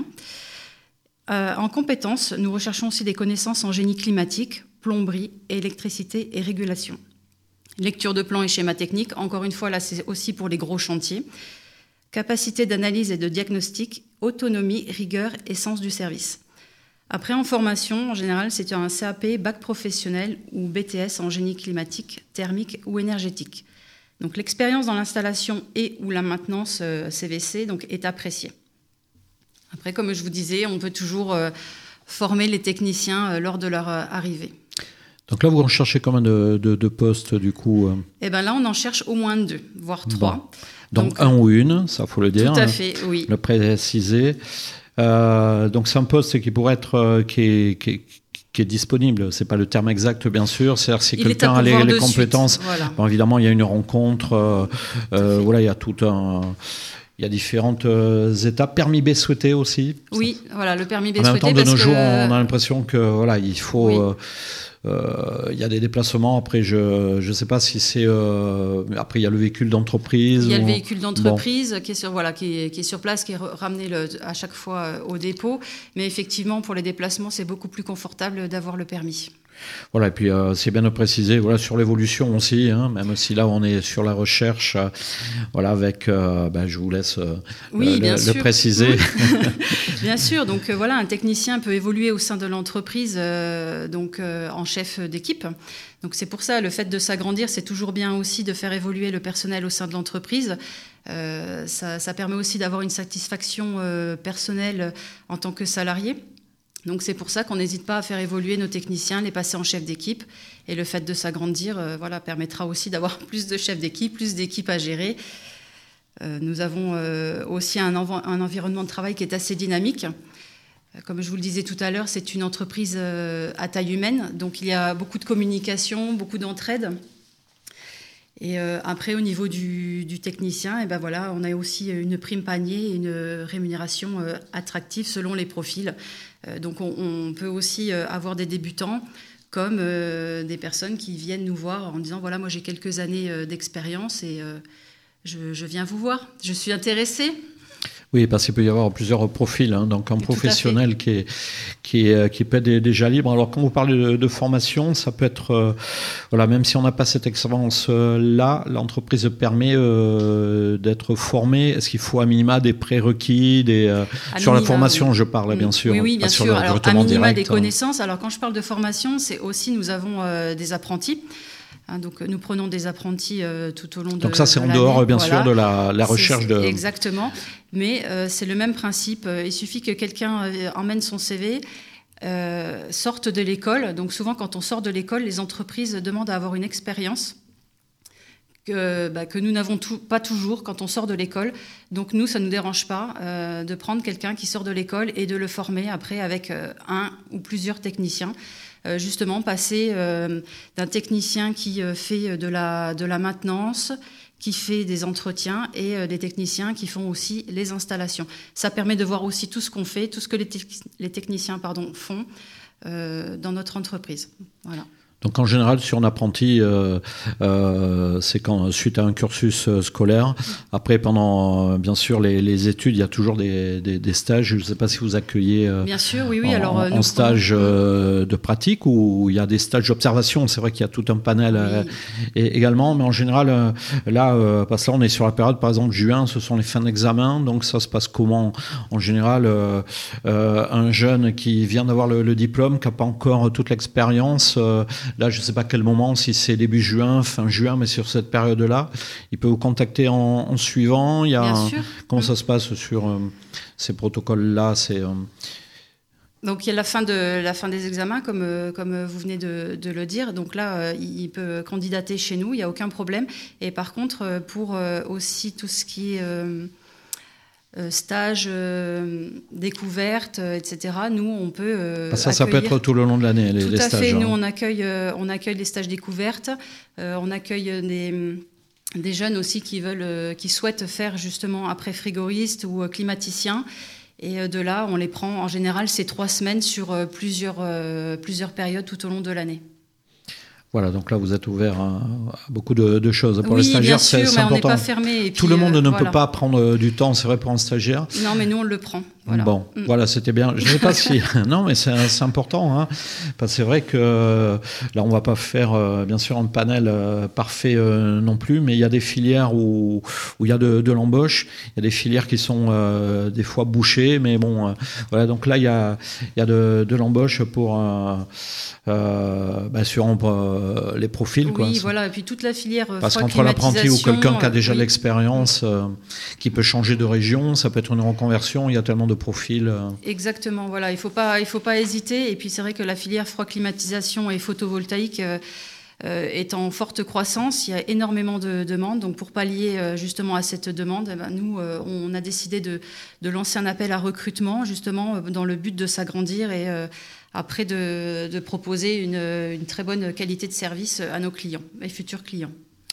Euh, en compétences, nous recherchons aussi des connaissances en génie climatique, plomberie, électricité et régulation. Lecture de plans et schémas techniques, encore une fois, là, c'est aussi pour les gros chantiers. Capacité d'analyse et de diagnostic, autonomie, rigueur et sens du service. Après, en formation, en général, c'est un C A P, bac professionnel ou B T S en génie climatique, thermique ou énergétique. Donc, l'expérience dans l'installation et ou la maintenance euh, C V C donc, est appréciée. Après, comme je vous disais, on peut toujours euh, former les techniciens euh, lors de leur euh, arrivée. Donc là, vous en cherchez combien de, de, de postes, du coup? Eh bien là, on en cherche au moins deux, voire trois. Bon. Donc, donc un ou une, ça faut le dire. Tout à fait, oui. Le préciser. Euh, donc c'est un poste qui pourrait être euh, qui, est, qui, est, qui est disponible. C'est pas le terme exact, bien sûr. C'est-à-dire si il quelqu'un a les, les compétences. Voilà. Bon, évidemment, il y a une rencontre. Euh, euh, voilà, il y a tout un. Il y a différentes euh, étapes. Permis B souhaité aussi. Oui, ça. Voilà, le permis B en souhaité. En même temps, de nos parce jours, que... on a l'impression que voilà, il faut. Oui. Euh, Euh, il y a des déplacements. Après, je je sais pas si c'est. Euh, après, il y a le véhicule d'entreprise. Il y a ou... le véhicule d'entreprise bon. qui est sur voilà qui est, qui est sur place, qui est ramené le, à chaque fois au dépôt. Mais effectivement, pour les déplacements, c'est beaucoup plus confortable d'avoir le permis. Voilà, et puis euh, c'est bien de préciser, voilà, sur l'évolution aussi, hein, même si là on est sur la recherche, euh, voilà, avec, euh, ben, je vous laisse euh, oui, le, bien le sûr. préciser. Bien sûr, donc euh, voilà, un technicien peut évoluer au sein de l'entreprise, euh, donc euh, en chef d'équipe. Donc c'est pour ça, le fait de s'agrandir, c'est toujours bien aussi de faire évoluer le personnel au sein de l'entreprise. Euh, ça, ça permet aussi d'avoir une satisfaction euh, personnelle en tant que salarié. Donc c'est pour ça qu'on n'hésite pas à faire évoluer nos techniciens, les passer en chef d'équipe. Et le fait de s'agrandir, euh, voilà, permettra aussi d'avoir plus de chefs d'équipe, plus d'équipes à gérer. Euh, nous avons euh, aussi un, env- un environnement de travail qui est assez dynamique. Euh, comme je vous le disais tout à l'heure, c'est une entreprise euh, à taille humaine. Donc il y a beaucoup de communication, beaucoup d'entraide. Et euh, après, au niveau du, du technicien, et ben voilà, on a aussi une prime panier et une rémunération euh, attractive selon les profils. Euh, donc on, on peut aussi euh, avoir des débutants comme euh, des personnes qui viennent nous voir en disant voilà, moi j'ai quelques années euh, d'expérience et euh, je, je viens vous voir, je suis intéressée. Oui, parce qu'il peut y avoir plusieurs profils, hein, donc un Tout professionnel qui est, qui est qui peut être déjà libre. Alors quand vous parlez de, de formation, ça peut être euh, voilà, même si on n'a pas cette expérience euh, là, l'entreprise permet euh, d'être formé. Est-ce qu'il faut à minima des prérequis, des euh, sur minima, la formation, oui. je parle bien sûr. Oui, oui, pas bien sur sûr. le Alors à recrutement minima direct, des connaissances. Alors quand je parle de formation, c'est aussi nous avons euh, des apprentis. Hein, donc nous prenons des apprentis euh, tout au long de Donc ça c'est de en l'année. dehors bien Voilà. sûr de la, la C'est- recherche de. Exactement, mais euh, c'est le même principe. Il suffit que quelqu'un euh, emmène son C V, euh, sorte de l'école. Donc souvent quand on sort de l'école, les entreprises demandent à avoir une expérience que, bah, que nous n'avons tout, pas toujours quand on sort de l'école. Donc nous, ça ne nous dérange pas euh, de prendre quelqu'un qui sort de l'école et de le former après avec euh, un ou plusieurs techniciens. Euh, justement, passer euh, d'un technicien qui euh, fait de la, de la maintenance, qui fait des entretiens, et euh, des techniciens qui font aussi les installations. Ça permet de voir aussi tout ce qu'on fait, tout ce que les, te- les techniciens pardon, font euh, dans notre entreprise. Voilà. Donc en général, sur un apprenti, euh, euh, c'est quand suite à un cursus euh, scolaire. Après, pendant euh, bien sûr les, les études, il y a toujours des, des, des stages. Je ne sais pas si vous accueillez euh, Bien sûr, oui, oui. en, Alors, euh, en nous stage prenons- euh, de pratique ou il y a des stages d'observation. C'est vrai qu'il y a tout un panel euh, et, également, mais en général, euh, là, euh, parce que là, on est sur la période, par exemple, juin, ce sont les fins d'examen. Donc ça se passe comment en général euh, euh, un jeune qui vient d'avoir le, le diplôme, qui n'a pas encore toute l'expérience. Euh, Là, je ne sais pas quel moment, si c'est début juin, fin juin, mais sur cette période-là, il peut vous contacter en, en suivant. Il y a Bien un- sûr. Comment ça se passe sur euh, ces protocoles-là c'est, euh, Donc il y a la fin, de, la fin des examens, comme, euh, comme vous venez de, de le dire. Donc là, euh, il peut candidater chez nous, il n'y a aucun problème. Et par contre, euh, pour euh, aussi tout ce qui est euh, euh, stage, euh, découverte, euh, et cetera, nous, on peut euh, Ça, ça peut accueillir- être tout le long de l'année, les, Tout les à stages. fait. hein. Nous, on accueille, euh, on accueille les stages découvertes. Euh, on accueille des, des jeunes aussi qui veulent, euh, qui souhaitent faire justement après frigoriste ou euh, climaticien. Et euh, de là, on les prend. En général, c'est trois semaines sur euh, plusieurs, euh, plusieurs périodes tout au long de l'année. Voilà, donc là, vous êtes ouvert à, à beaucoup de, de choses. Pour oui, les stagiaires, bien sûr, c'est c'est mais on n'est important. pas fermé. Et Tout puis, le monde euh, ne voilà. peut pas prendre euh, du temps, c'est vrai, pour un stagiaire. Non, mais nous, on le prend. Voilà. Bon, Mm. voilà, c'était bien. Je ne sais pas si... Non, mais c'est c'est important. Hein, parce que c'est vrai que euh, là, on ne va pas faire, euh, bien sûr, un panel euh, parfait euh, non plus, mais il y a des filières où, où il y a de, de l'embauche. Il y a des filières qui sont euh, des fois bouchées, mais bon, euh, voilà. Donc là, il y a, il y a de, de l'embauche pour... Euh, euh, bah, sur euh, les profils. Oui, quoi. voilà. Et puis toute la filière euh, Parce froid, qu'entre l'apprenti ou climatisation, quelqu'un qui a déjà euh, de oui. l'expérience, euh, qui peut changer de région, ça peut être une reconversion, il y a tellement de profils. euh. Exactement, voilà, il faut pas, il faut pas hésiter. Et puis c'est vrai que la filière froid climatisation et photovoltaïque euh, euh, est en forte croissance. Il y a énormément de demandes. Donc pour pallier euh, justement à cette demande, eh ben, nous, euh, on a décidé de, de lancer un appel à recrutement justement euh, dans le but de s'agrandir et euh, après de, de proposer une, une très bonne qualité de service à nos clients et futurs clients.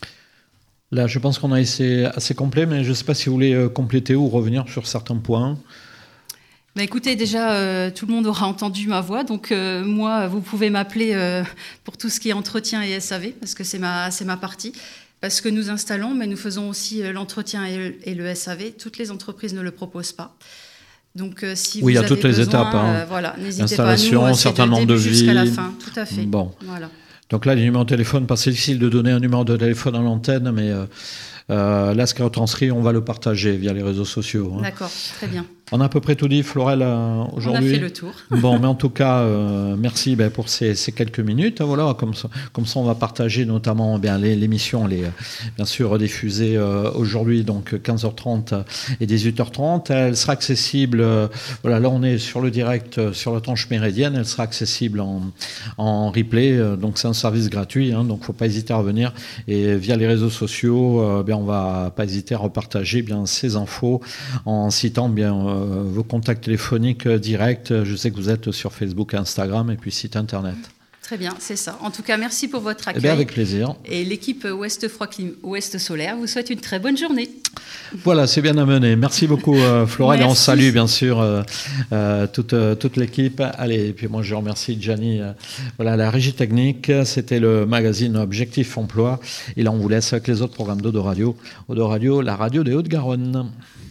Là, je pense qu'on a essayé assez complet, mais je ne sais pas si vous voulez euh, compléter ou revenir sur certains points. Bah écoutez, déjà, euh, tout le monde aura entendu ma voix, donc euh, moi, vous pouvez m'appeler euh, pour tout ce qui est entretien et S A V, parce que c'est ma, c'est ma partie. Parce que nous installons, mais nous faisons aussi euh, l'entretien et, et le S A V. Toutes les entreprises ne le proposent pas. Donc, euh, si oui, vous il y a avez toutes les besoin, étapes. Hein. Euh, voilà, n'hésitez pas à Installation, nous, certain nombre de vies. Jusqu'à la fin, tout à fait. Bon. Voilà. Donc là, les numéros de téléphone, parce que c'est difficile de donner un numéro de téléphone à l'antenne, mais euh, euh, là, ce qui est retranscrit, on va le partager via les réseaux sociaux. Hein. D'accord, très bien. On a à peu près tout dit, Florel, euh, aujourd'hui. On a fait le tour. Bon, mais en tout cas, euh, merci ben, pour ces, ces quelques minutes. Voilà, comme ça, comme ça, on va partager notamment bien les, l'émission, les, bien sûr rediffusée euh, aujourd'hui, donc quinze heures trente et dix-huit heures trente. Elle sera accessible. Euh, voilà, là, on est sur le direct euh, sur la tranche méridienne. Elle sera accessible en, en replay. Euh, donc, c'est un service gratuit. Hein, donc, faut pas hésiter à revenir. Et via les réseaux sociaux, euh, bien, on va pas hésiter à repartager bien ces infos en citant bien. Euh, vos contacts téléphoniques directs. Je sais que vous êtes sur Facebook, Instagram et puis site internet. Très bien, c'est ça. En tout cas, merci pour votre accueil. Eh bien, avec plaisir. Et l'équipe Ouest Froid Clim, Ouest Solaire vous souhaite une très bonne journée. Voilà, c'est bien amené. Merci beaucoup, euh, Florel. Et on salue bien sûr euh, euh, toute, euh, toute l'équipe. Allez, et puis moi je remercie Gianni. Euh, voilà, la régie technique. C'était le magazine Objectif Emploi. Et là, on vous laisse avec les autres programmes d'Odo Radio. Odo Radio, la radio des Hauts-de-Garonne.